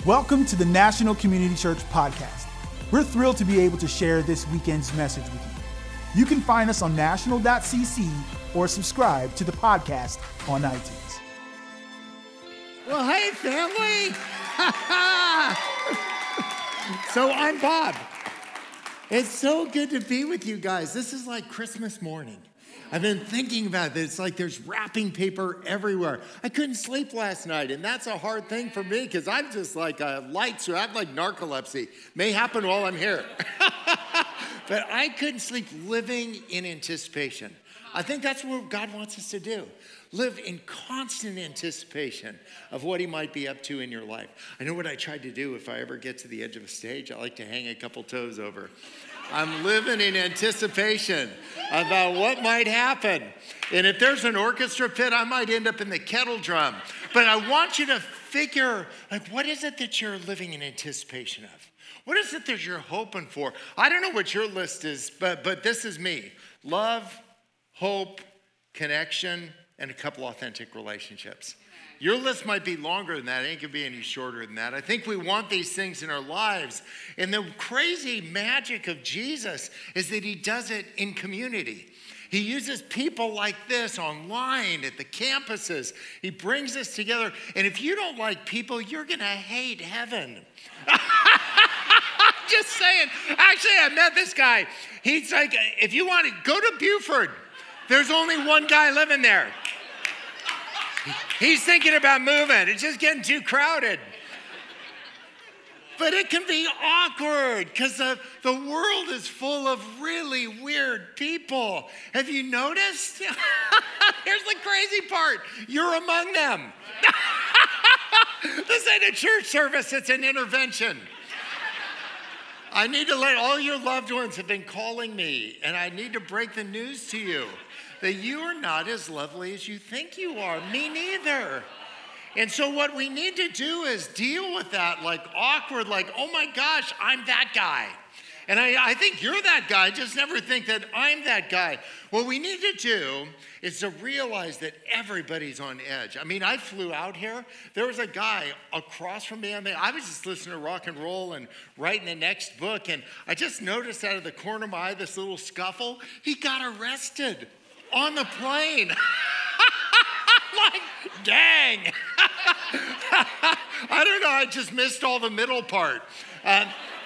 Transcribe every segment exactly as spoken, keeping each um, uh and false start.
Welcome to the National Community Church Podcast. We're thrilled to be able to share this weekend's message with you. You can find us on national dot c c or subscribe to the podcast on iTunes. Well, hey, family. So I'm Bob. It's so good to be with you guys. This is like Christmas morning. I've been thinking about this. It's like there's wrapping paper everywhere. I couldn't sleep last night, and that's a hard thing for me because I'm just like a light switch. I have like narcolepsy. May happen while I'm here. But I couldn't sleep living in anticipation. I think that's what God wants us to do. Live in constant anticipation of what he might be up to in your life. I know what I tried to do if I ever get to the edge of a stage. I like to hang a couple toes over. I'm living in anticipation about what might happen. And if there's an orchestra pit, I might end up in the kettle drum. But I want you to figure, like, what is it that you're living in anticipation of? What is it that you're hoping for? I don't know what your list is, but, but this is me. Love, hope, connection, and a couple authentic relationships. Your list might be longer than that. It ain't gonna be any shorter than that. I think we want these things in our lives. And the crazy magic of Jesus is that he does it in community. He uses people like this online at the campuses. He brings us together. And if you don't like people, you're gonna hate heaven. Just saying. Actually, I met this guy. He's like, if you want to, go to Buford. There's only one guy living there. He's thinking about moving. It's just getting too crowded. But it can be awkward because the, the world is full of really weird people. Have you noticed? Here's the crazy part. You're among them. This ain't a church service. It's an intervention. I need to let all your loved ones have been calling me, and I need to break the news to you that you are not as lovely as you think you are. Me neither. And so what we need to do is deal with that like awkward, like, oh my gosh, I'm that guy. And I, I think you're that guy, just never think that I'm that guy. What we need to do is to realize that everybody's on edge. I mean, I flew out here. There was a guy across from me. I mean, I was just listening to rock and roll and writing the next book. And I just noticed out of the corner of my eye, this little scuffle. He got arrested on the plane. Like, dang. I don't know, I just missed all the middle part. Uh,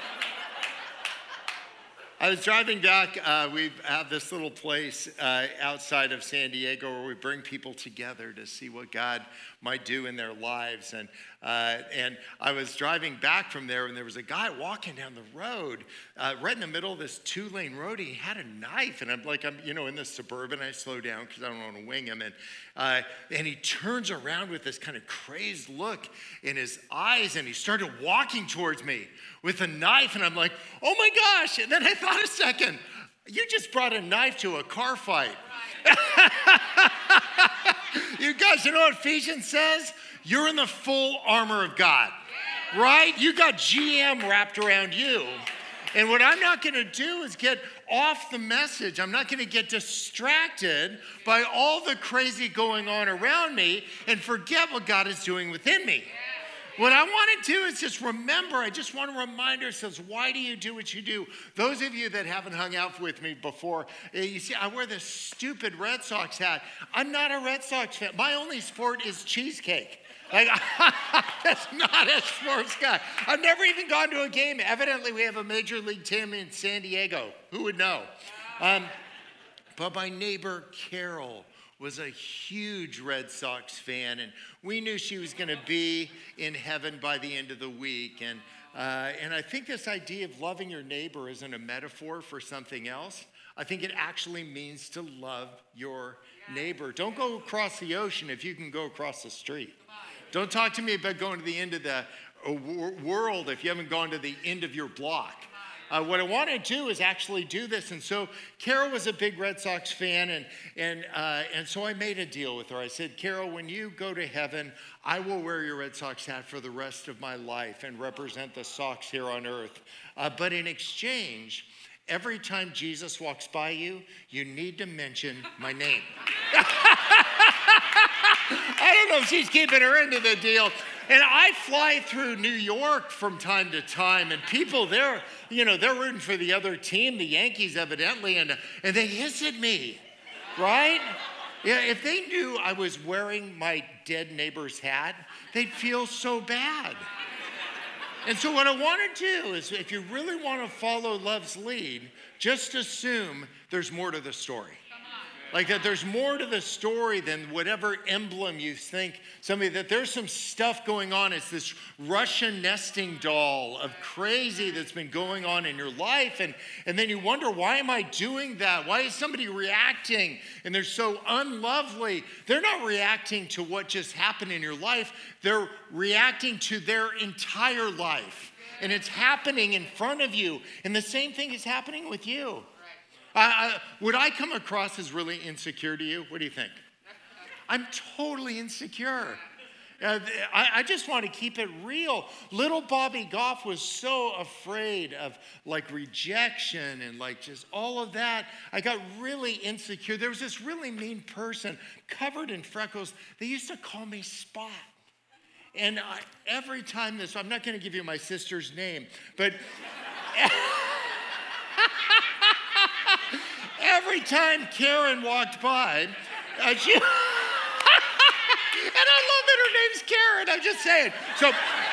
I was driving back. Uh, we have this little place uh, outside of San Diego where we bring people together to see what God might do in their lives. And uh, and I was driving back from there, and there was a guy walking down the road, uh, right in the middle of this two-lane road. He had a knife, and I'm like, I'm you know in this Suburban. I slow down because I don't want to wing him, and uh, and he turns around with this kind of crazed look in his eyes, and he started walking towards me with a knife, and I'm like, oh my gosh! And then I thought a second, you just brought a knife to a car fight. You guys, you know what Ephesians says? You're in the full armor of God, right? You got G M wrapped around you. And what I'm not gonna do is get off the message. I'm not gonna get distracted by all the crazy going on around me and forget what God is doing within me. What I want to do is just remember, I just want to remind ourselves, why do you do what you do? Those of you that haven't hung out with me before, you see, I wear this stupid Red Sox hat. I'm not a Red Sox fan. My only sport is cheesecake. Like, that's not a sports guy. I've never even gone to a game. Evidently, we have a major league team in San Diego. Who would know? Um, but my neighbor, Carol, was a huge Red Sox fan, and we knew she was going to be in heaven by the end of the week. And uh, and I think this idea of loving your neighbor isn't a metaphor for something else. I think it actually means to love your neighbor. Don't go across the ocean if you can go across the street. Don't talk to me about going to the end of the world if you haven't gone to the end of your block. Uh, what I want to do is actually do this. And so Carol was a big Red Sox fan, and and uh, and so I made a deal with her. I said, Carol, when you go to heaven, I will wear your Red Sox hat for the rest of my life and represent the Sox here on earth. Uh, but in exchange, every time Jesus walks by you, you need to mention my name. I don't know if she's keeping her into the deal. And I fly through New York from time to time, and people there, you know, they're rooting for the other team, the Yankees evidently, and, and they hiss at me, right? Yeah, if they knew I was wearing my dead neighbor's hat, they'd feel so bad. And so what I want to do is, if you really want to follow love's lead, just assume there's more to the story. Like that there's more to the story than whatever emblem you think. Somebody that there's some stuff going on. It's this Russian nesting doll of crazy that's been going on in your life. And, and then you wonder, why am I doing that? Why is somebody reacting? And they're so unlovely. They're not reacting to what just happened in your life. They're reacting to their entire life. And it's happening in front of you. And the same thing is happening with you. Uh, would I come across as really insecure to you? What do you think? I'm totally insecure. Uh, I, I just want to keep it real. Little Bobby Goff was so afraid of like rejection and like just all of that. I got really insecure. There was this really mean person covered in freckles. They used to call me Spot. And I, every time this, I'm not going to give you my sister's name, but... Every time Karen walked by, uh, she, and I love that her name's Karen, I'm just saying. So,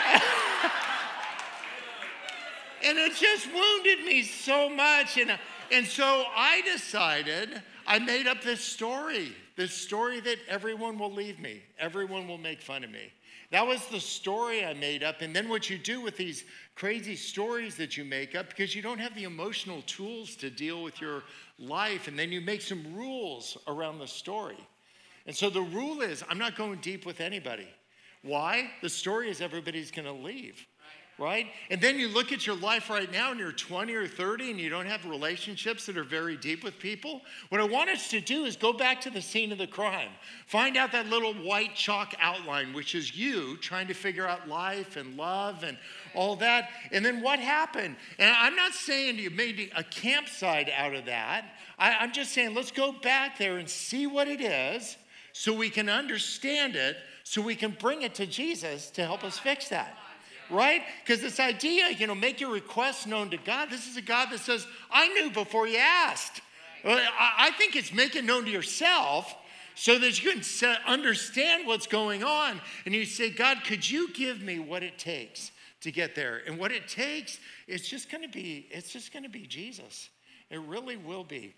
and it just wounded me so much. And, and so I decided, I made up this story, this story that everyone will leave me. Everyone will make fun of me. That was the story I made up. And then what you do with these crazy stories that you make up, because you don't have the emotional tools to deal with your life, and then you make some rules around the story. And so the rule is, I'm not going deep with anybody. Why? The story is everybody's going to leave. Right? And then you look at your life right now and you're twenty or thirty and you don't have relationships that are very deep with people. What I want us to do is go back to the scene of the crime. Find out that little white chalk outline, which is you trying to figure out life and love and all that. And then what happened? And I'm not saying you made a campsite out of that. I, I'm just saying let's go back there and see what it is so we can understand it, so we can bring it to Jesus to help us fix that. Right? Because this idea, you know, make your requests known to God. This is a God that says, I knew before you asked. Right. I think it's make it known to yourself so that you can understand what's going on. And you say, God, could you give me what it takes to get there? And what it takes, it's just going to be, it's just going to be Jesus. It really will be.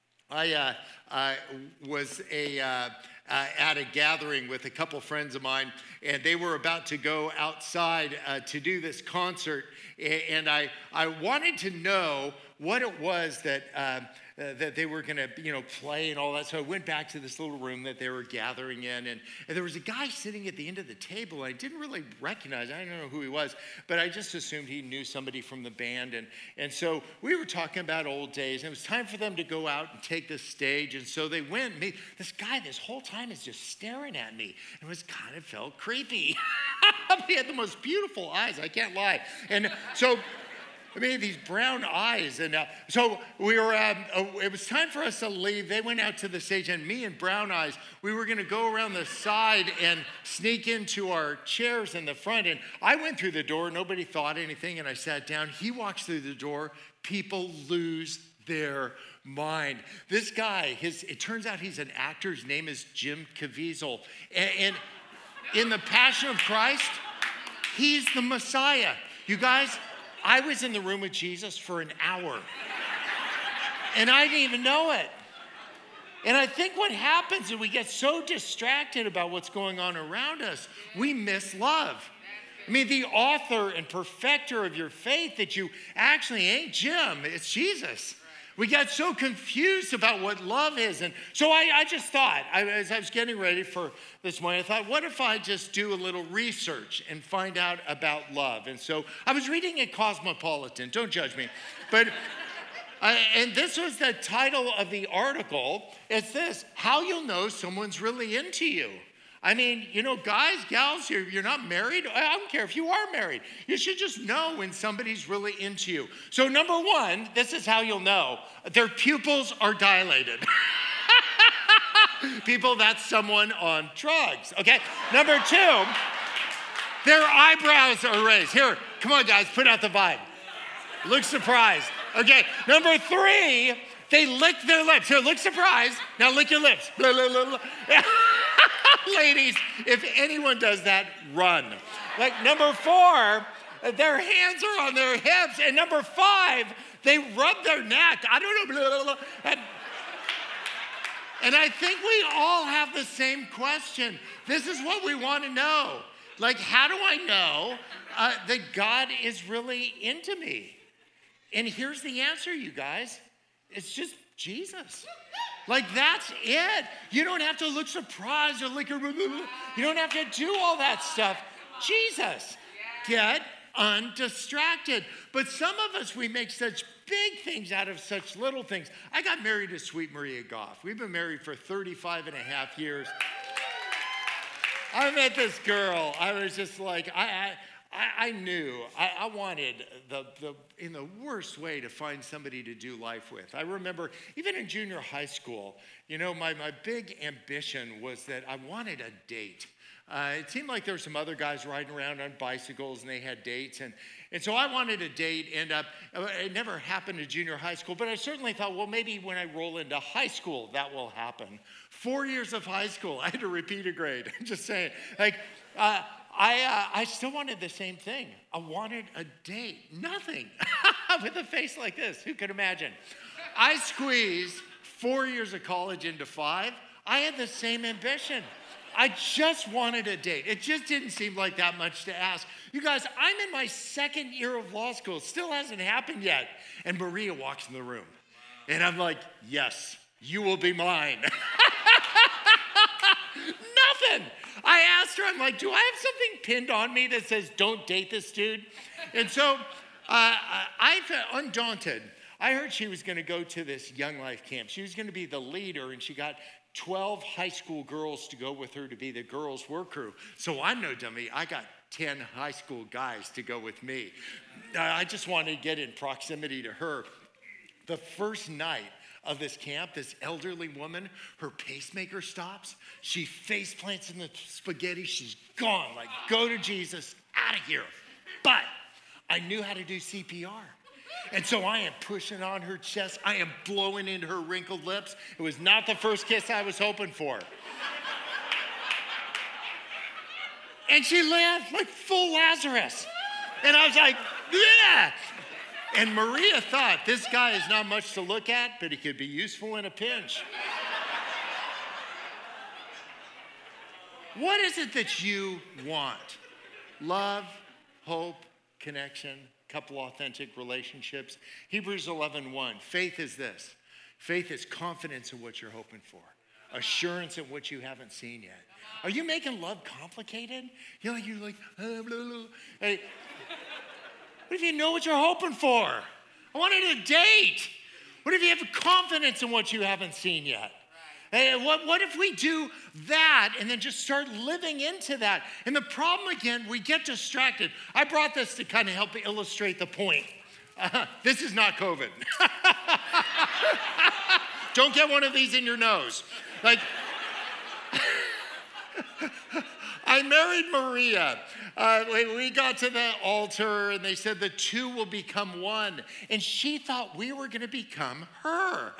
I uh, uh, was a, uh, uh, at a gathering with a couple friends of mine, and they were about to go outside uh, to do this concert, and I, I wanted to know what it was that uh, uh, that they were going to, you know, play and all that. So I went back to this little room that they were gathering in, and, and there was a guy sitting at the end of the table. I didn't really recognize, I don't know who he was, but I just assumed he knew somebody from the band. And, and so we were talking about old days, and it was time for them to go out and take the stage. And so they went, and they, this guy this whole time is just staring at me. And it was kind of felt creepy. He had the most beautiful eyes, I can't lie. And so... I mean, these brown eyes. And uh, so we were, um, uh, it was time for us to leave. They went out to the stage, and me and Brown Eyes, we were going to go around the side and sneak into our chairs in the front. And I went through the door. Nobody thought anything, and I sat down. He walks through the door. People lose their mind. This guy, his, it turns out he's an actor. His name is Jim Caviezel. And, and in The Passion of Christ, he's the Messiah. You guys... I was in the room with Jesus for an hour, and I didn't even know it. And I think what happens is we get so distracted about what's going on around us, we miss love. I mean, the author and perfecter of your faith that you actually ain't Jim, it's Jesus. We got so confused about what love is. And so I, I just thought, I, as I was getting ready for this morning, I thought, what if I just do a little research and find out about love? And so I was reading at Cosmopolitan, don't judge me. But, uh, and this was the title of the article. It's this, how you'll know someone's really into you. I mean, you know, guys, gals, you're, you're not married. I don't care if you are married. You should just know when somebody's really into you. So number one, this is how you'll know. Their pupils are dilated. People, that's someone on drugs, okay? Number two, Their eyebrows are raised. Here, come on, guys, put out the vibe. Look surprised. Okay, number three, they lick their lips. Here, look surprised. Now lick your lips. Blah, blah, blah, blah. Ladies, if anyone does that, run. Like number four, their hands are on their hips. And number five, they rub their neck. I don't know. Blah, blah, blah. And, and I think we all have the same question. This is what we want to know. Like, how do I know uh, that God is really into me? And here's the answer, you guys. It's just Jesus. Like, that's it. You don't have to look surprised or like, you don't have to do all that stuff. Jesus. Get undistracted. But some of us, we make such big things out of such little things. I got married to Sweet Maria Goff. We've been married for thirty-five and a half years. I met this girl. I was just like, I I, I knew I, I wanted the, the, in the worst way to find somebody to do life with. I remember even in junior high school, you know, my, my big ambition was that I wanted a date. Uh, it seemed like there were some other guys riding around on bicycles and they had dates. And, and so I wanted a date, and uh, it never happened in junior high school, but I certainly thought, well, maybe when I roll into high school, that will happen. Four years of high school, I had to repeat a grade. I'm just saying, like, uh, I, uh, I still wanted the same thing. I wanted a date, nothing. With a face like this, who could imagine? I squeezed four years of college into five. I had the same ambition. I just wanted a date. It just didn't seem like that much to ask. You guys, I'm in my second year of law school. It still hasn't happened yet. And Maria walks in the room. And I'm like, yes, you will be mine. Nothing. I asked her, I'm like, do I have something pinned on me that says, don't date this dude? And so uh, I, undaunted, I heard she was going to go to this Young Life camp. She was going to be the leader, and she got twelve high school girls to go with her to be the girls' work crew. So I'm no dummy. I got ten high school guys to go with me. I just wanted to get in proximity to her. The first night of this camp, this elderly woman, her pacemaker stops. She face plants in the spaghetti. She's gone. Like, go to Jesus, out of here. But I knew how to do C P R. And so I am pushing on her chest. I am blowing into her wrinkled lips. It was not the first kiss I was hoping for. And she lived like full Lazarus. And I was like, yeah. And Maria thought, this guy is not much to look at, but he could be useful in a pinch. What is it that you want? Love, hope, connection, couple authentic relationships. Hebrews eleven one, faith is this. Faith is confidence in what you're hoping for. Assurance in what you haven't seen yet. Are you making love complicated? You're like, you're like, uh, blah, blah. Hey, what if you know what you're hoping for? I wanted a date. What if you have confidence in what you haven't seen yet? Hey, what, what if we do that and then just start living into that? And the problem, again, we get distracted. I brought this to kind of help illustrate the point. Uh, this is not COVID. Don't get one of these in your nose. Like, I married Maria. Uh, we, we got to the altar, and they said the two will become one. And she thought we were going to become her.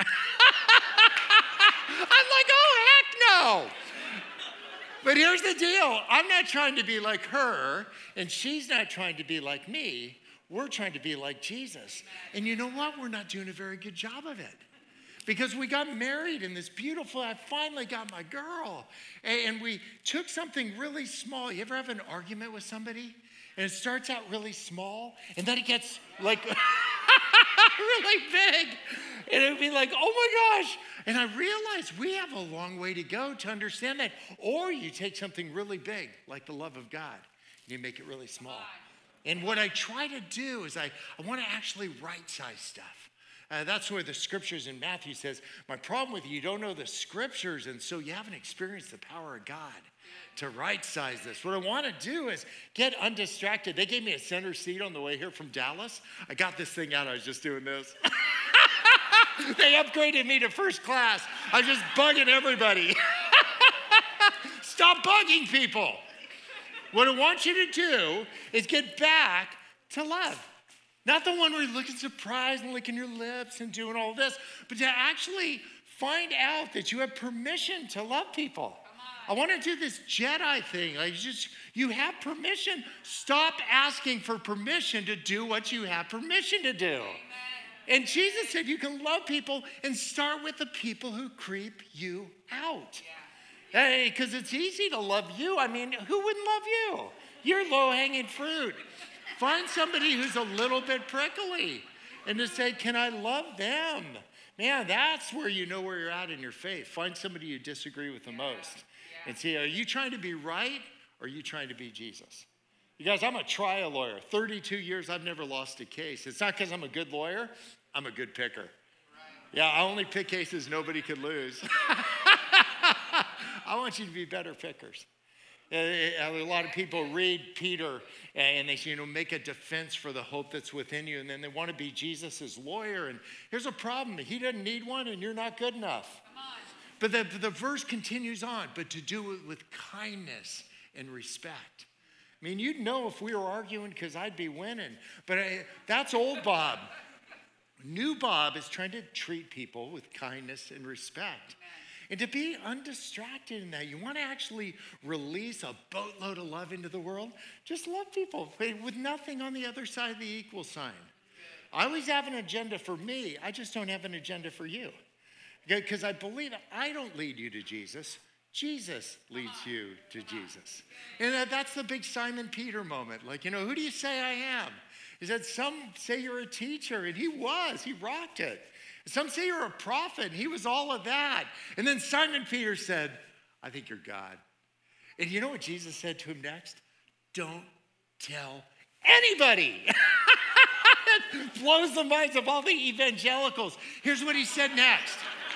I'm like, oh, heck no. But here's the deal. I'm not trying to be like her, and she's not trying to be like me. We're trying to be like Jesus. And you know what? We're not doing a very good job of it. Because we got married in this beautiful, I finally got my girl. And we took something really small. You ever have an argument with somebody? And it starts out really small, and then it gets like really big. And it would be like, oh my gosh. And I realized we have a long way to go to understand that. Or you take something really big, like the love of God, and you make it really small. And what I try to do is I, I want to actually right-size stuff. Uh, that's where the scriptures in Matthew says, my problem with you, you don't know the scriptures, and so you haven't experienced the power of God to right-size this. What I want to do is get undistracted. They gave me a center seat on the way here from Dallas. I got this thing out. I was just doing this. They upgraded me to first class. I'm just bugging everybody. Stop bugging people. What I want you to do is get back to love. Not the one where you're looking surprised and licking your lips and doing all this, but to actually find out that you have permission to love people. I want to do this Jedi thing. Like just, you have permission. Stop asking for permission to do what you have permission to do. Amen. And Jesus said you can love people and start with the people who creep you out. Yeah. Hey, because it's easy to love you. I mean, who wouldn't love you? You're low-hanging fruit. Find somebody who's a little bit prickly and to say, can I love them? Man, that's where you know where you're at in your faith. Find somebody you disagree with the yeah. most. And see, are you trying to be right or are you trying to be Jesus? You guys, I'm a trial lawyer. thirty-two years, I've never lost a case. It's not because I'm a good lawyer. I'm a good picker. Right. Yeah, I only pick cases nobody could lose. I want you to be better pickers. A lot of people read Peter and they say, you know, make a defense for the hope that's within you. And then they want to be Jesus's lawyer. And here's a problem. He doesn't need one and you're not good enough. Come on. But the, the verse continues on, but to do it with kindness and respect. I mean, you'd know if we were arguing because I'd be winning. But I, that's old Bob. New Bob is trying to treat people with kindness and respect. And to be undistracted in that, you want to actually release a boatload of love into the world? Just love people with nothing on the other side of the equal sign. I always have an agenda for me. I just don't have an agenda for you. Because I believe I don't lead you to Jesus. Jesus leads you to Jesus. And that's the big Simon Peter moment. Like, you know, who do you say I am? He said, some say you're a teacher. And he was. He rocked it. Some say you're a prophet. And he was all of that. And then Simon Peter said, I think you're God. And you know what Jesus said to him next? Don't tell anybody. It blows the minds of all the evangelicals. Here's what he said next.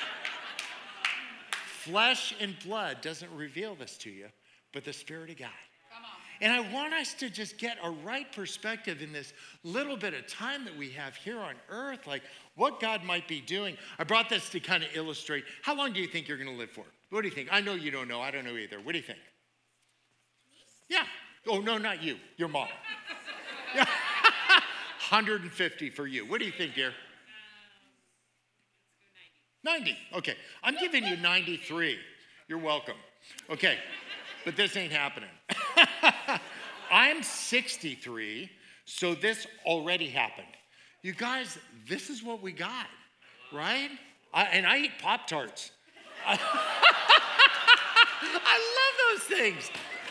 Flesh and blood doesn't reveal this to you, but the Spirit of God. Come on. And I want us to just get a right perspective in this little bit of time that we have here on earth, like what God might be doing. I brought this to kind of illustrate. How long do you think you're going to live for? What do you think? I know you don't know. I don't know either. What do you think? Yeah. Oh, no, not you. Your mom. Yeah. one hundred fifty for you. What do you think, dear? ninety. Okay. I'm giving you ninety-three. You're welcome. Okay. But this ain't happening. I'm sixty-three, so this already happened. You guys, this is what we got, right? I, and I eat Pop-Tarts. I, I love those things.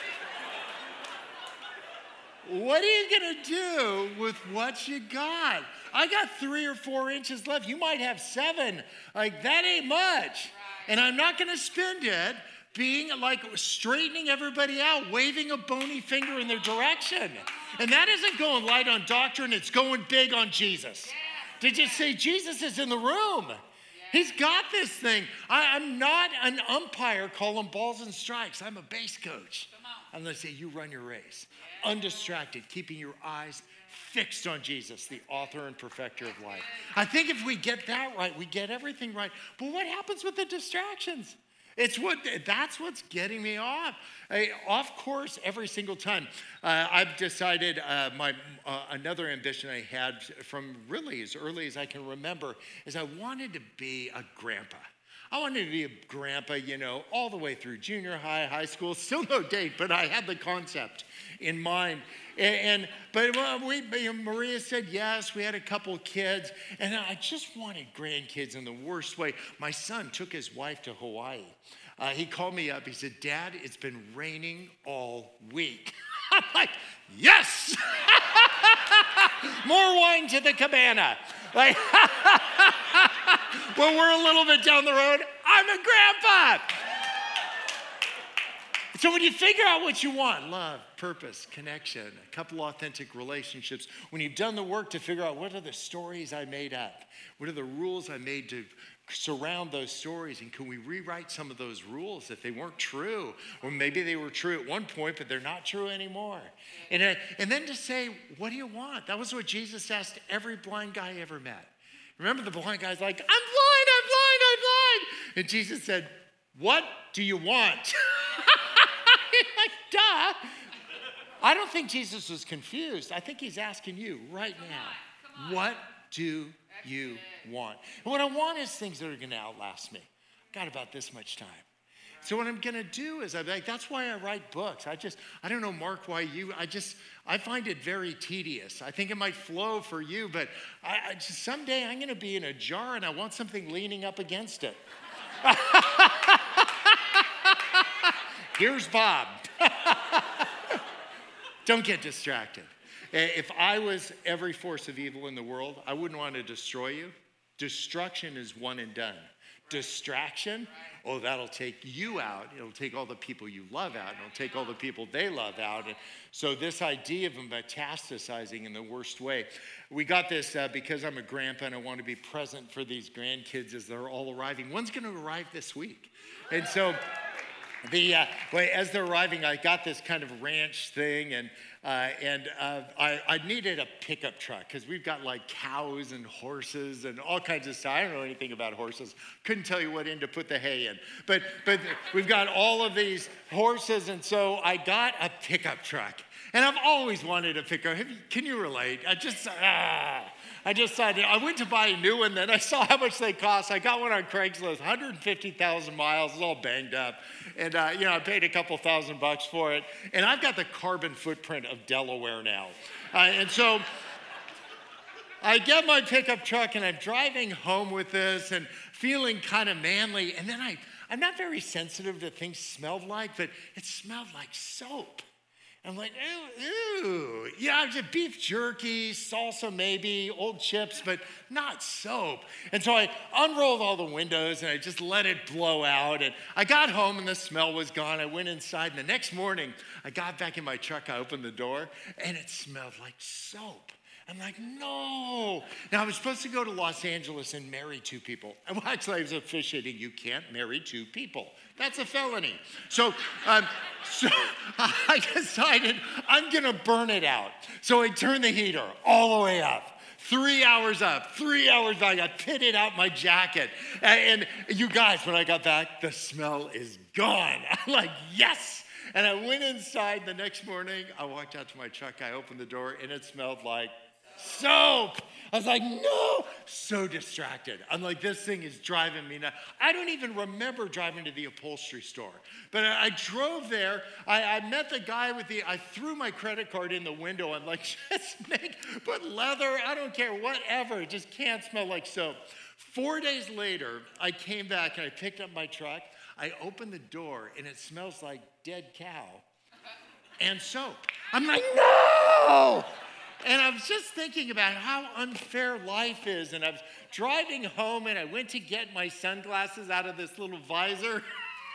What are you going to do with what you got? I got three or four inches left. You might have seven. Like, that ain't much. And I'm not going to spend it being like straightening everybody out, waving a bony finger in their direction. And that isn't going light on doctrine. It's going big on Jesus. Did you say Jesus is in the room? He's got this thing. I, I'm not an umpire calling balls and strikes. I'm a base coach. I'm going to say, you run your race. Undistracted, keeping your eyes fixed on Jesus, the author and perfecter of life. I think if we get that right, we get everything right. But what happens with the distractions? It's what that's what's getting me off. I, off course every single time. Uh, I've decided uh, my uh, another ambition I had from really as early as I can remember is I wanted to be a grandpa. I wanted to be a grandpa, you know, all the way through junior high, high school. Still no date, but I had the concept in mind. And, and but well, we, Maria said yes. We had a couple of kids, and I just wanted grandkids in the worst way. My son took his wife to Hawaii. Uh, he called me up. He said, "Dad, it's been raining all week." I'm like, yes! More wine to the cabana. Like, when we're a little bit down the road, I'm a grandpa. So when you figure out what you want, love, purpose, connection, a couple authentic relationships, when you've done the work to figure out what are the stories I made up, what are the rules I made to surround those stories, and can we rewrite some of those rules if they weren't true? Or maybe they were true at one point, but they're not true anymore. And, uh, and then to say, what do you want? That was what Jesus asked every blind guy he ever met. Remember the blind guy's like, I'm blind, I'm blind, I'm blind. And Jesus said, what do you want? Like, duh. I don't think Jesus was confused. I think he's asking you right now, what do you want? And what I want is things that are going to outlast me. I've got about this much time. So what I'm going to do is I'm like, that's why I write books. I just, I don't know, Mark, why you, I just, I find it very tedious. I think it might flow for you, but I, I just, someday I'm going to be in a jar and I want something leaning up against it. Here's Bob. Don't get distracted. If I was every force of evil in the world, I wouldn't want to destroy you. Destruction is one and done. Distraction, oh, that'll take you out. It'll take all the people you love out. It'll take all the people they love out. And so this idea of metastasizing in the worst way, we got this uh, because I'm a grandpa and I want to be present for these grandkids as they're all arriving. One's going to arrive this week. And so the uh, well, as they're arriving, I got this kind of ranch thing, and uh, and uh, I, I needed a pickup truck because we've got like cows and horses and all kinds of stuff. I don't know anything about horses. Couldn't tell you what end to put the hay in. But but we've got all of these horses, and so I got a pickup truck. And I've always wanted a pickup. Can you relate? I just ah. I just decided, I went to buy a new one, then I saw how much they cost. I got one on Craigslist, one hundred fifty thousand miles, it's all banged up. And, uh, you know, I paid a couple thousand bucks for it. And I've got the carbon footprint of Delaware now. Uh, and so I get my pickup truck and I'm driving home with this and feeling kind of manly. And then I, I'm not very sensitive to things smelled like, but it smelled like soap. I'm like, ew, ew. Yeah, just beef jerky, salsa maybe, old chips, but not soap. And so I unrolled all the windows and I just let it blow out. And I got home and the smell was gone. I went inside and the next morning, I got back in my truck, I opened the door and it smelled like soap. I'm like, no. Now, I was supposed to go to Los Angeles and marry two people. Well, actually, I was officiating. You can't marry two people. That's a felony. So, um, so I decided I'm going to burn it out. So I turned the heater all the way up. Three hours up, three hours back. I pitted out my jacket. And, and you guys, when I got back, the smell is gone. I'm like, yes. And I went inside the next morning. I walked out to my truck. I opened the door, and it smelled like soap. I was like, no, so distracted. I'm like, this thing is driving me nuts. I don't even remember driving to the upholstery store. But I, I drove there. I, I met the guy with the, I threw my credit card in the window. I'm like, just make, put leather, I don't care, whatever. It just can't smell like soap. Four days later, I came back and I picked up my truck. I opened the door and it smells like dead cow and soap. I'm like, no! And I was just thinking about how unfair life is. And I was driving home and I went to get my sunglasses out of this little visor.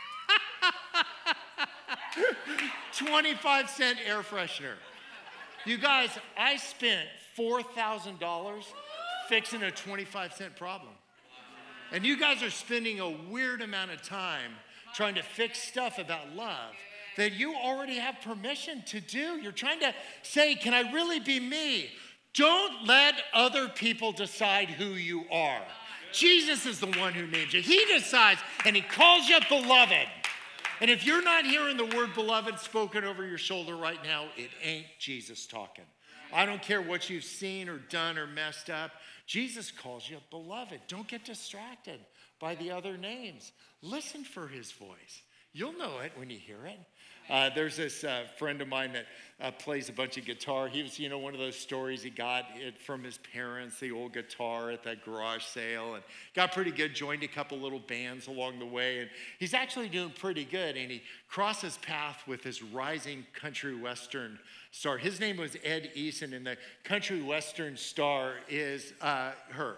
twenty-five cent air freshener. You guys, I spent four thousand dollars fixing a twenty-five cent problem. And you guys are spending a weird amount of time trying to fix stuff about love that you already have permission to do. You're trying to say, can I really be me? Don't let other people decide who you are. Jesus is the one who names you. He decides, and he calls you beloved. And if you're not hearing the word beloved spoken over your shoulder right now, it ain't Jesus talking. I don't care what you've seen or done or messed up. Jesus calls you beloved. Don't get distracted by the other names. Listen for his voice. You'll know it when you hear it. Uh, there's this uh, friend of mine that uh, plays a bunch of guitar. He was, you know, one of those stories he got it from his parents, the old guitar at that garage sale, and got pretty good, joined a couple little bands along the way, and he's actually doing pretty good, and he crosses path with this rising country western star. His name was Ed Eason, and the country western star is uh, her.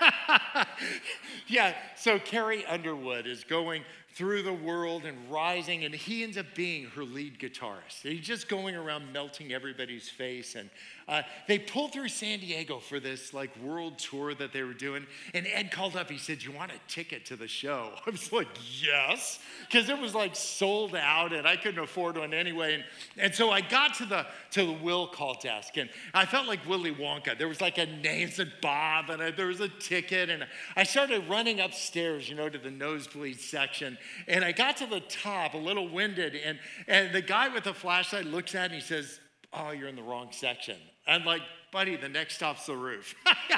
Yeah, so Carrie Underwood is going through the world and rising, and he ends up being her lead guitarist. He's just going around melting everybody's face, and uh, they pulled through San Diego for this like world tour that they were doing, and Ed called up, he said, you want a ticket to the show? I was like, yes, because it was like sold out, and I couldn't afford one anyway, and, and so I got to the to the will call desk, and I felt like Willy Wonka. There was like a name said Bob, and I, there was a ticket, and I started running upstairs, you know, to the nosebleed section, and I got to the top, a little winded, and, and the guy with the flashlight looks at it and he says, oh, you're in the wrong section. I'm like, buddy, the next stop's the roof.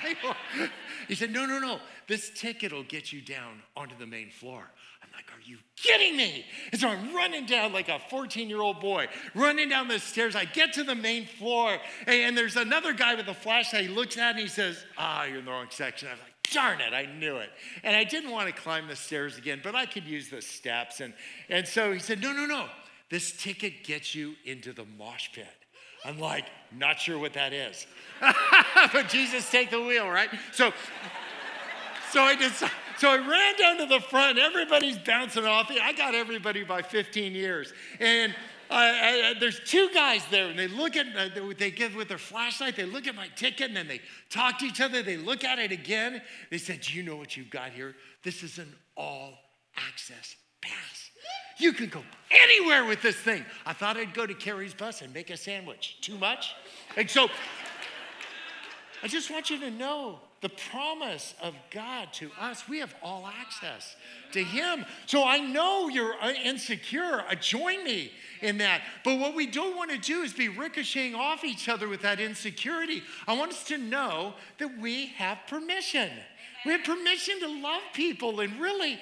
He said, no, no, no. This ticket will get you down onto the main floor. I'm like, are you kidding me? And so I'm running down like a fourteen-year-old boy, running down the stairs. I get to the main floor, and there's another guy with a flashlight. He looks at it, and he says, ah, you're in the wrong section. I was like, darn it, I knew it. And I didn't want to climb the stairs again, but I could use the steps. And, and so he said, no, no, no. This ticket gets you into the mosh pit. I'm like, not sure what that is. But Jesus, take the wheel, right? So, so I just, so I ran down to the front. Everybody's bouncing off me. I got everybody by fifteen years. And uh, I, there's two guys there, and they look at, uh, they give with their flashlight, they look at my ticket, and then they talk to each other. They look at it again. They said, do you know what you've got here? This is an all-access pass. You can go anywhere with this thing. I thought I'd go to Carrie's bus and make a sandwich. Too much? And so I just want you to know the promise of God to us. We have all access to him. So I know you're insecure. Join me in that. But what we don't want to do is be ricocheting off each other with that insecurity. I want us to know that we have permission. We have permission to love people in really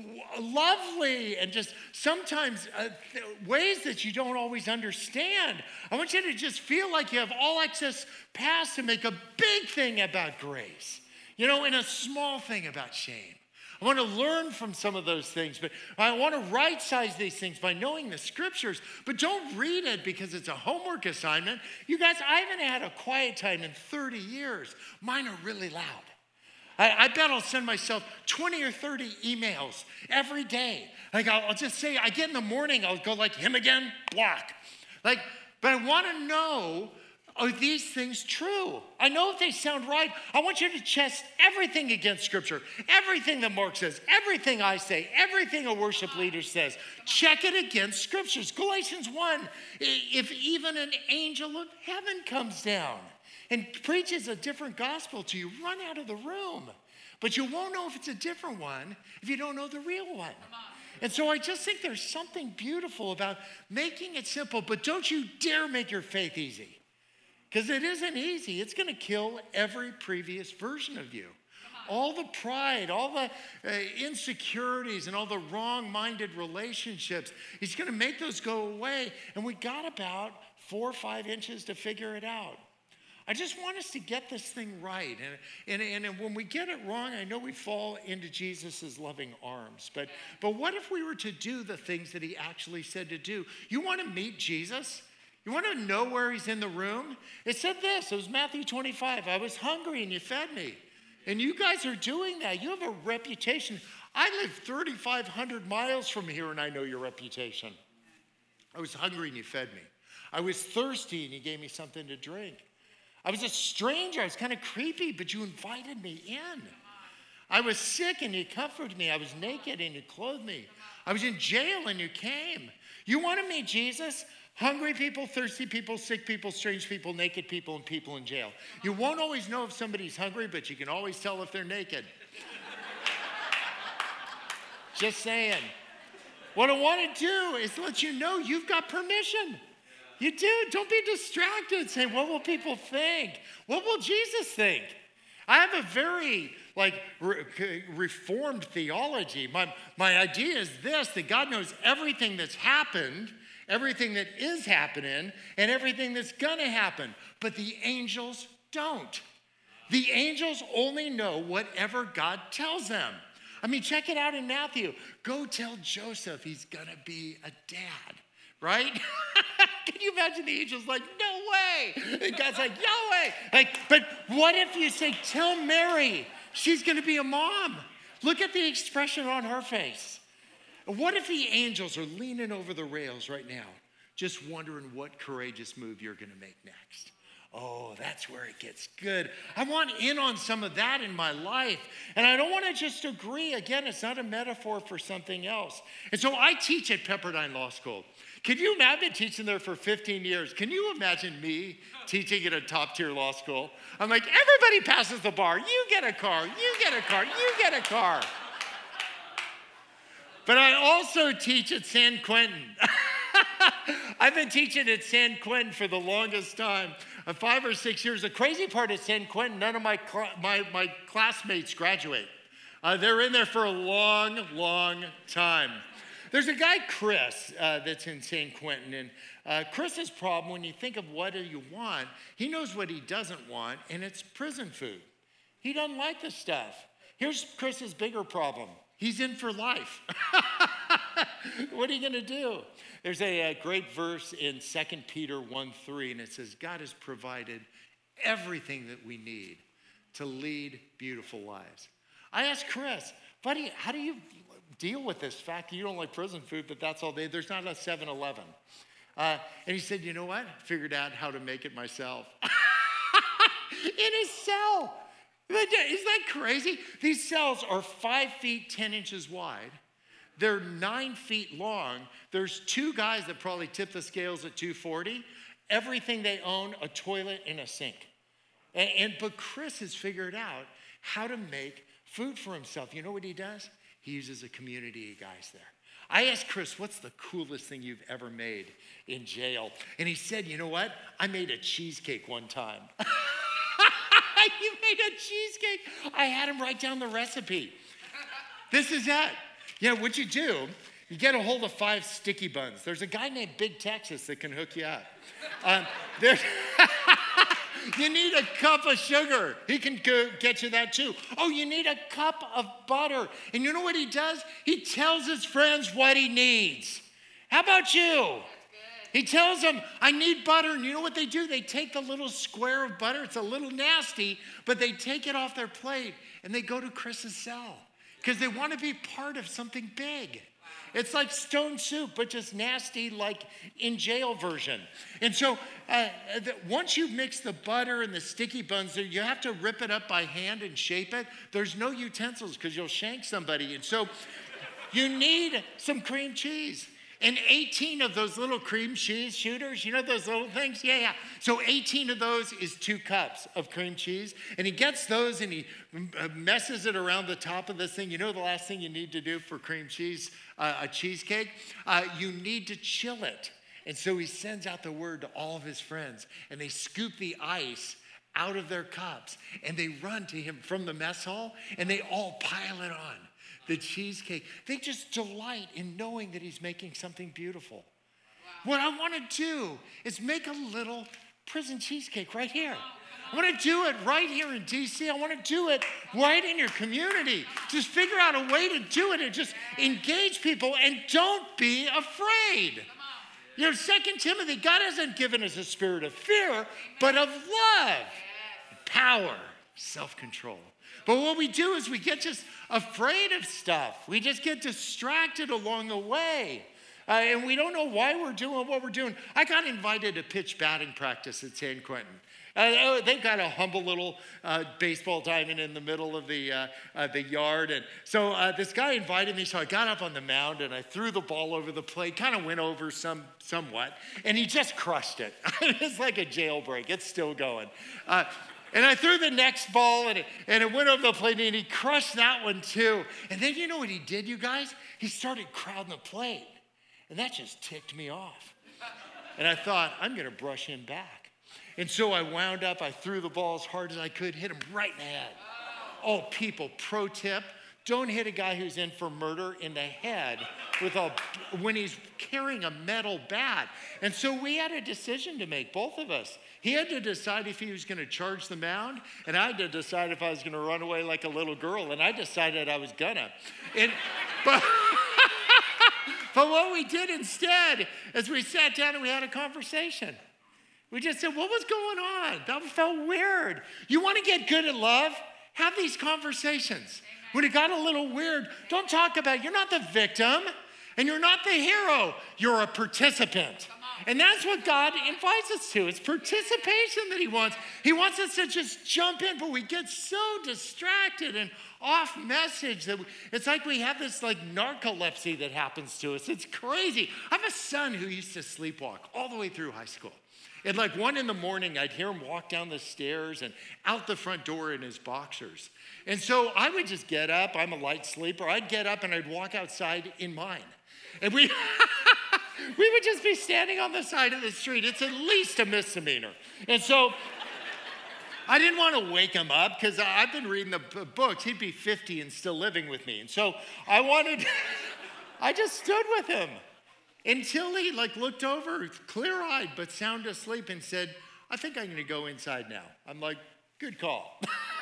lovely and just sometimes uh, th- ways that you don't always understand. I want you to just feel like you have all access pass to make a big thing about grace, you know, and a small thing about shame. I want to learn from some of those things, but I want to right-size these things by knowing the scriptures, but don't read it because it's a homework assignment. You guys, I haven't had a quiet time in thirty years. Mine are really loud. I, I bet I'll send myself twenty or thirty emails every day. Like I'll, I'll just say, I get in the morning, I'll go like, him again, block. Like, but I want to know, are these things true? I know if they sound right. I want you to test everything against Scripture, everything that Mark says, everything I say, everything a worship leader says. Check it against Scriptures. Galatians one, if even an angel of heaven comes down and preaches a different gospel to you, run out of the room. But you won't know if it's a different one if you don't know the real one. And so I just think there's something beautiful about making it simple, but don't you dare make your faith easy. Because it isn't easy. It's going to kill every previous version of you. All the pride, all the uh, insecurities, and all the wrong-minded relationships, he's going to make those go away. And we got about four or five inches to figure it out. I just want us to get this thing right. And, and, and when we get it wrong, I know we fall into Jesus' loving arms. But, but what if we were to do the things that he actually said to do? You want to meet Jesus? You want to know where he's in the room? It said this. It was Matthew twenty-five. I was hungry and you fed me. And you guys are doing that. You have a reputation. I live thirty-five hundred miles from here and I know your reputation. I was hungry and you fed me. I was thirsty and you gave me something to drink. I was a stranger. I was kind of creepy, but you invited me in. I was sick and you comforted me. I was naked and you clothed me. I was in jail and you came. You want to meet Jesus? Hungry people, thirsty people, sick people, strange people, naked people, and people in jail. You won't always know if somebody's hungry, but you can always tell if they're naked. Just saying. What I want to do is let you know you've got permission. You do. Don't be distracted saying, what will people think? What will Jesus think? I have a very like re- reformed theology. My, my idea is this, that God knows everything that's happened, everything that is happening, and everything that's going to happen. But the angels don't. The angels only know whatever God tells them. I mean, check it out in Matthew. Go tell Joseph he's going to be a dad. Right? Can you imagine the angels like, no way? And God's like, no way. Like, but what if you say, tell Mary she's going to be a mom? Look at the expression on her face. What if the angels are leaning over the rails right now, just wondering what courageous move you're going to make next? Oh, that's where it gets good. I want in on some of that in my life. And I don't want to just agree. Again, it's not a metaphor for something else. And so I teach at Pepperdine Law School. Can you imagine teaching there for fifteen years? Can you imagine me teaching at a top-tier law school? I'm like, everybody passes the bar. You get a car. You get a car. You get a car. But I also teach at San Quentin. I've been teaching at San Quentin for the longest time, uh, five or six years. The crazy part of San Quentin, none of my, cl- my, my classmates graduate. Uh, they're in there for a long, long time. There's a guy, Chris, uh, that's in San Quentin, and uh, Chris's problem, when you think of what do you want, he knows what he doesn't want, and it's prison food. He doesn't like the stuff. Here's Chris's bigger problem. He's in for life. What are you going to do? There's a, a great verse in Second Peter one three, and it says, God has provided everything that we need to lead beautiful lives. I asked Chris, buddy, how do you deal with this fact that you don't like prison food, but that's all they, there's not a seven eleven. Uh, and he said, you know what? Figured out how to make it myself. In his cell. Isn't that crazy? These cells are five feet, ten inches wide. They're nine feet long. There's two guys that probably tip the scales at two forty. Everything they own, a toilet and a sink. And, and but Chris has figured out how to make food for himself. You know what he does? He uses a community of guys there. I asked Chris, what's the coolest thing you've ever made in jail? And he said, you know what? I made a cheesecake one time. You made a cheesecake? I had him write down the recipe. This is it. Yeah, what you do, you get a hold of five sticky buns. There's a guy named Big Texas that can hook you up. Um, you need a cup of sugar. He can go get you that too. Oh, you need a cup of butter. And you know what he does? He tells his friends what he needs. How about you? He tells them, I need butter. And you know what they do? They take the little square of butter. It's a little nasty, but they take it off their plate and they go to Chris's cell because they want to be part of something big. It's like stone soup, but just nasty, like in jail version. And so uh, the, once you mix the butter and the sticky buns, you have to rip it up by hand and shape it. There's no utensils because you'll shank somebody. And so you need some cream cheese. And eighteen of those little cream cheese shooters, you know those little things? Yeah, yeah. So eighteen of those is two cups of cream cheese. And he gets those and he messes it around the top of this thing. You know the last thing you need to do for cream cheese, uh, a cheesecake? Uh, you need to chill it. And so he sends out the word to all of his friends. And they scoop the ice out of their cups. And they run to him from the mess hall. And they all pile it on. The cheesecake. They just delight in knowing that he's making something beautiful. Wow. What I want to do is make a little prison cheesecake right here. I want to do it right here in D C. I want to do it right in your community. Just figure out a way to do it and just engage people and don't be afraid. You know, Second Timothy, God hasn't given us a spirit of fear, but of love, power, self-control. But what we do is we get just afraid of stuff. We just get distracted along the way. Uh, and we don't know why we're doing what we're doing. I got invited to pitch batting practice at San Quentin. Uh, they've got a humble little uh, baseball diamond in the middle of the, uh, uh, the yard. And so uh, this guy invited me, so I got up on the mound and I threw the ball over the plate, kind of went over some somewhat, and he just crushed it. It's like a jailbreak. It's still going. Uh, And I threw the next ball, and it, and it went over the plate, and he crushed that one too. And then you know what he did, you guys? He started crowding the plate. And that just ticked me off. And I thought, I'm going to brush him back. And so I wound up, I threw the ball as hard as I could, hit him right in the head. Oh, people, pro tip, don't hit a guy who's in for murder in the head with a, when he's carrying a metal bat. And so we had a decision to make, both of us. He had to decide if he was going to charge the mound, and I had to decide if I was going to run away like a little girl, and I decided I was gonna. And, but, but what we did instead is we sat down and we had a conversation. We just said, what was going on? That felt weird. You want to get good at love? Have these conversations. When it got a little weird, don't talk about it. You're not the victim, and you're not the hero. You're a participant. And that's what God invites us to. It's participation that he wants. He wants us to just jump in, but we get so distracted and off message that we, it's like we have this like narcolepsy that happens to us. It's crazy. I have a son who used to sleepwalk all the way through high school. At like one in the morning, I'd hear him walk down the stairs and out the front door in his boxers. And so I would just get up. I'm a light sleeper. I'd get up and I'd walk outside in mine. And we... we would just be standing on the side of the street. It's at least a misdemeanor. And so I didn't want to wake him up because I've been reading the b- books. He'd be fifty and still living with me. And so I wanted, I just stood with him until he like looked over, clear-eyed, but sound asleep, and said, I think I'm going to go inside now. I'm like, good call.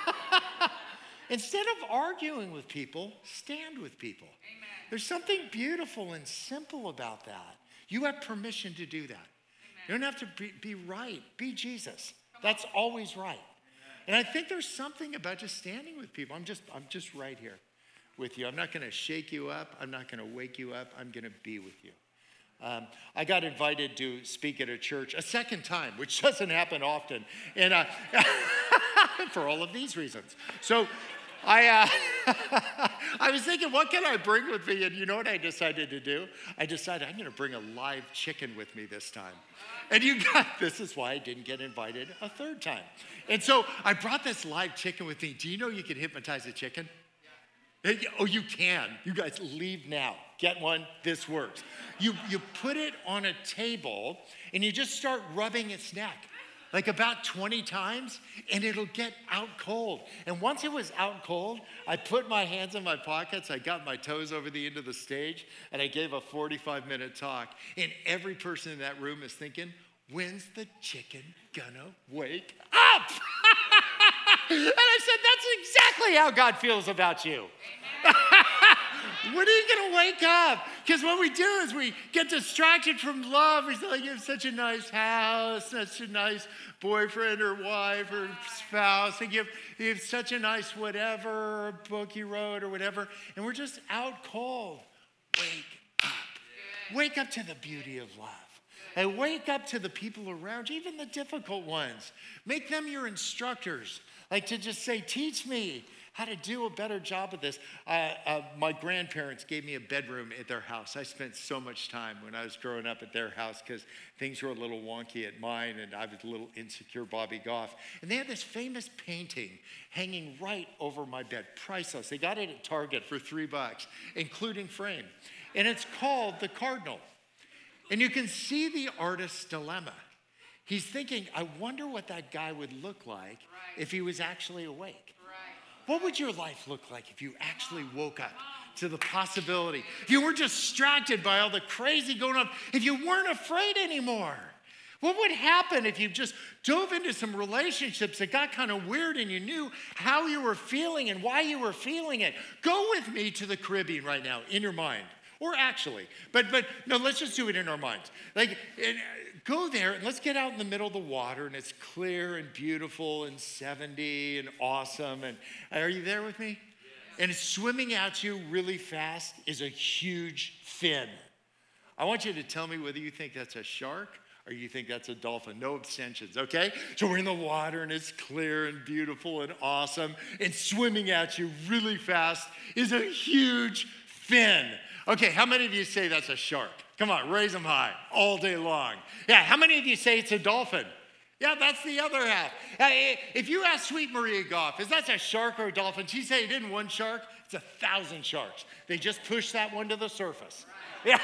Instead of arguing with people, stand with people. Amen. There's something beautiful and simple about that. You have permission to do that. Amen. You don't have to be, be right. Be Jesus. That's always right. Amen. And I think there's something about just standing with people. I'm just, I'm just right here with you. I'm not going to shake you up. I'm not going to wake you up. I'm going to be with you. Um, I got invited to speak at a church a second time, which doesn't happen often, and uh, for all of these reasons. So I, uh, I was thinking, what can I bring with me? And you know what I decided to do? I decided I'm going to bring a live chicken with me this time. And you got, this is why I didn't get invited a third time. And so I brought this live chicken with me. Do you know you can hypnotize a chicken? Oh, you can. You guys leave now. Get one. This works. You, you put it on a table and you just start rubbing its neck like about twenty times and it'll get out cold. And once it was out cold, I put my hands in my pockets, I got my toes over the end of the stage, and I gave a forty-five minute talk. And every person in that room is thinking, when's the chicken gonna wake up? And I said, that's exactly how God feels about you. When are you gonna wake up? Because what we do is we get distracted from love. We say, like, you have such a nice house, such a nice boyfriend or wife or spouse. Like, you have, you have such a nice whatever, or book you wrote or whatever. And we're just out cold. Wake up. Wake up to the beauty of love. And wake up to the people around you, even the difficult ones. Make them your instructors. Like to just say, teach me how to do a better job of this. Uh, uh, my grandparents gave me a bedroom at their house. I spent so much time when I was growing up at their house because things were a little wonky at mine and I was a little insecure Bobby Goff. And they had this famous painting hanging right over my bed, priceless. They got it at Target for three bucks, including frame. And it's called The Cardinal. And you can see the artist's dilemma. He's thinking, I wonder what that guy would look like right. if he was actually awake. Right. What would your life look like if you actually woke up to the possibility? If you weren't distracted by all the crazy going on, if you weren't afraid anymore? What would happen if you just dove into some relationships that got kind of weird and you knew how you were feeling and why you were feeling it? Go with me to the Caribbean right now in your mind. Or actually, but but no, let's just do it in our minds. Like, and, uh, go there and let's get out in the middle of the water and it's clear and beautiful and seventy and awesome. And are you there with me? Yes. And it's swimming at you really fast is a huge fin. I want you to tell me whether you think that's a shark or you think that's a dolphin. No abstentions, okay? So we're in the water and it's clear and beautiful and awesome. And swimming at you really fast is a huge fin. Okay, how many of you say that's a shark? Come on, raise them high all day long. Yeah, how many of you say it's a dolphin? Yeah, that's the other half. If you ask Sweet Maria Goff, is that a shark or a dolphin? She'd say it isn't one shark, it's a thousand sharks. They just push that one to the surface. Yeah.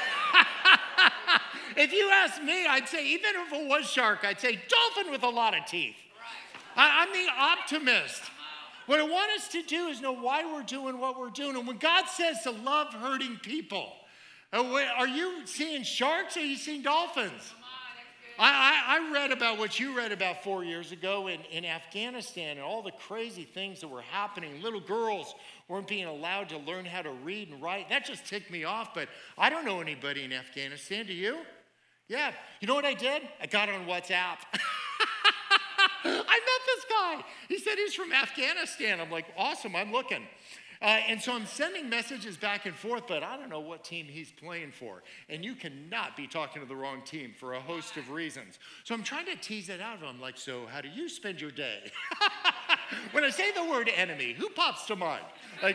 If you ask me, I'd say, even if it was shark, I'd say dolphin with a lot of teeth. I, I'm the optimist. What I want us to do is know why we're doing what we're doing. And when God says to love hurting people, are you seeing sharks or are you seeing dolphins? I, I, I read about what you read about four years ago in, in Afghanistan and all the crazy things that were happening. Little girls weren't being allowed to learn how to read and write. That just ticked me off, but I don't know anybody in Afghanistan. Do you? Yeah. You know what I did? I got on WhatsApp. I met this guy. He said he's from Afghanistan. I'm like, awesome, I'm looking. Uh, and so I'm sending messages back and forth, but I don't know what team he's playing for. And you cannot be talking to the wrong team for a host of reasons. So I'm trying to tease it out of him. Like, so how do you spend your day? When I say the word enemy, who pops to mind? Like,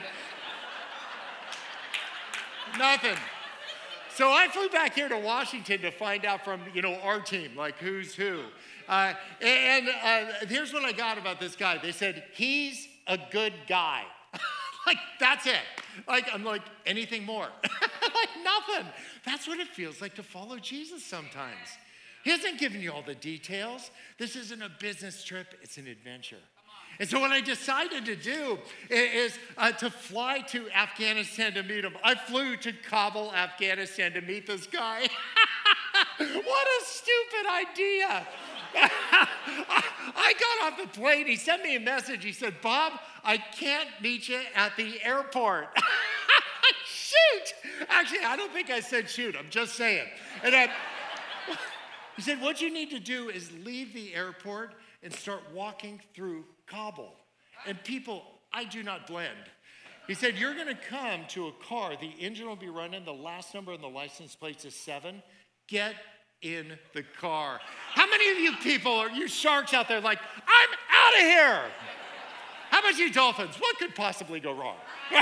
nothing. So I flew back here to Washington to find out from, you know, our team, like who's who. Uh, and uh, here's what I got about this guy. They said, he's a good guy. Like, that's it. Like, I'm like, anything more? Like, like nothing. That's what it feels like to follow Jesus sometimes. He hasn't given you all the details. This isn't a business trip, it's an adventure. And so what I decided to do is uh, to fly to Afghanistan to meet him. I flew to Kabul, Afghanistan to meet this guy. What a stupid idea. I got off the plane. He sent me a message. He said, Bob, I can't meet you at the airport. Shoot. Actually, I don't think I said shoot. I'm just saying. And I, he said, what you need to do is leave the airport and start walking through Kabul. And people, I do not blend. He said, you're going to come to a car. The engine will be running. The last number on the license plate is seven. Get in the car. How many of you people are you sharks out there like, I'm out of here? How about you dolphins? What could possibly go wrong?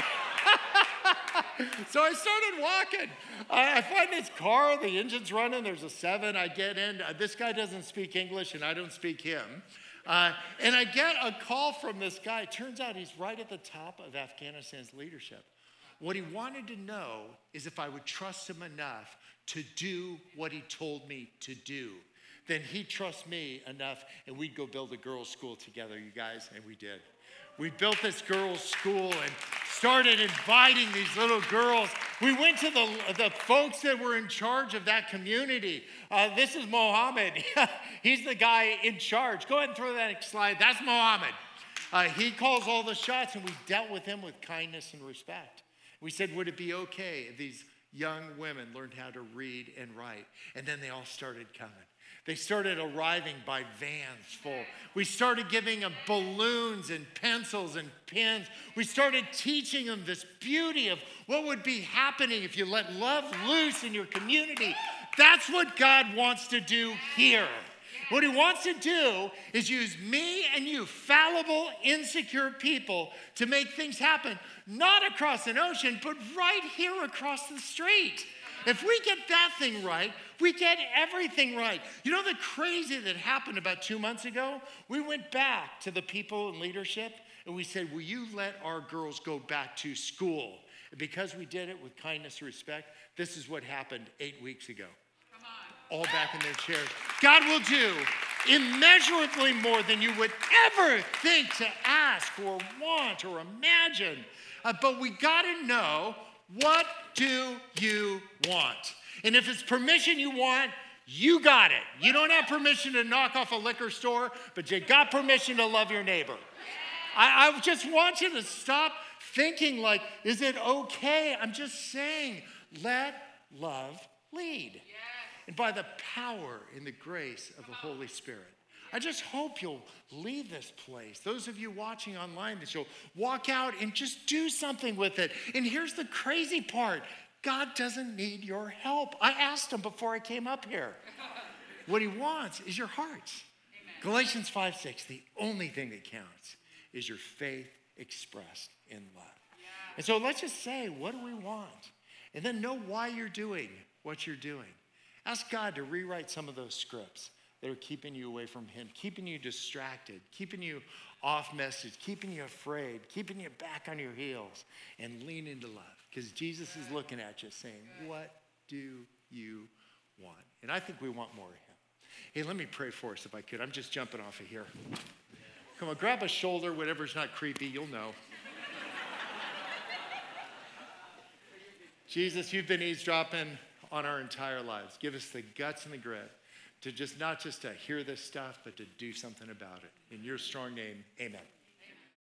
So I started walking. I, I find this car, the engine's running, there's a seven, I get in. Uh, this guy doesn't speak English and I don't speak him. Uh, and I get a call from this guy. It turns out he's right at the top of Afghanistan's leadership. What he wanted to know is if I would trust him enough to do what he told me to do. Then he'd trust me enough and we'd go build a girls' school together, you guys, and we did. We built this girls' school and started inviting these little girls. We went to the, the folks that were in charge of that community. Uh, this is Mohammed. He's the guy in charge. Go ahead and throw that next slide. That's Mohammed. Uh, he calls all the shots, and we dealt with him with kindness and respect. We said, would it be okay if these young women learned how to read and write? And then they all started coming. They started arriving by vans full. We started giving them balloons and pencils and pens. We started teaching them this beauty of what would be happening if you let love loose in your community. That's what God wants to do here. What he wants to do is use me and you, fallible, insecure people, to make things happen, not across an ocean, but right here across the street. If we get that thing right, we get everything right. You know the crazy that happened about two months ago? We went back to the people in leadership and we said, will you let our girls go back to school? And because we did it with kindness and respect, this is what happened eight weeks ago. Come on. All back in their chairs. God will do immeasurably more than you would ever think to ask or want or imagine. Uh, but we got to know, what do you want? And if it's permission you want, you got it. You don't have permission to knock off a liquor store, but you got permission to love your neighbor. I, I just want you to stop thinking like, is it okay? I'm just saying, let love lead. Yes. And by the power and the grace of the Holy Spirit. I just hope you'll leave this place. Those of you watching online, that you'll walk out and just do something with it. And here's the crazy part. God doesn't need your help. I asked him before I came up here. What he wants is your hearts. Amen. Galatians five six, the only thing that counts is your faith expressed in love. Yeah. And so let's just say, what do we want? And then know why you're doing what you're doing. Ask God to rewrite some of those scripts that are keeping you away from him, keeping you distracted, keeping you off message, keeping you afraid, keeping you back on your heels, and lean into love. Because Jesus is looking at you saying, what do you want? And I think we want more of him. Hey, let me pray for us if I could. I'm just jumping off of here. Come on, grab a shoulder, whatever's not creepy, you'll know. Jesus, you've been eavesdropping on our entire lives. Give us the guts and the grit to just not just to hear this stuff, but to do something about it. In your strong name, amen.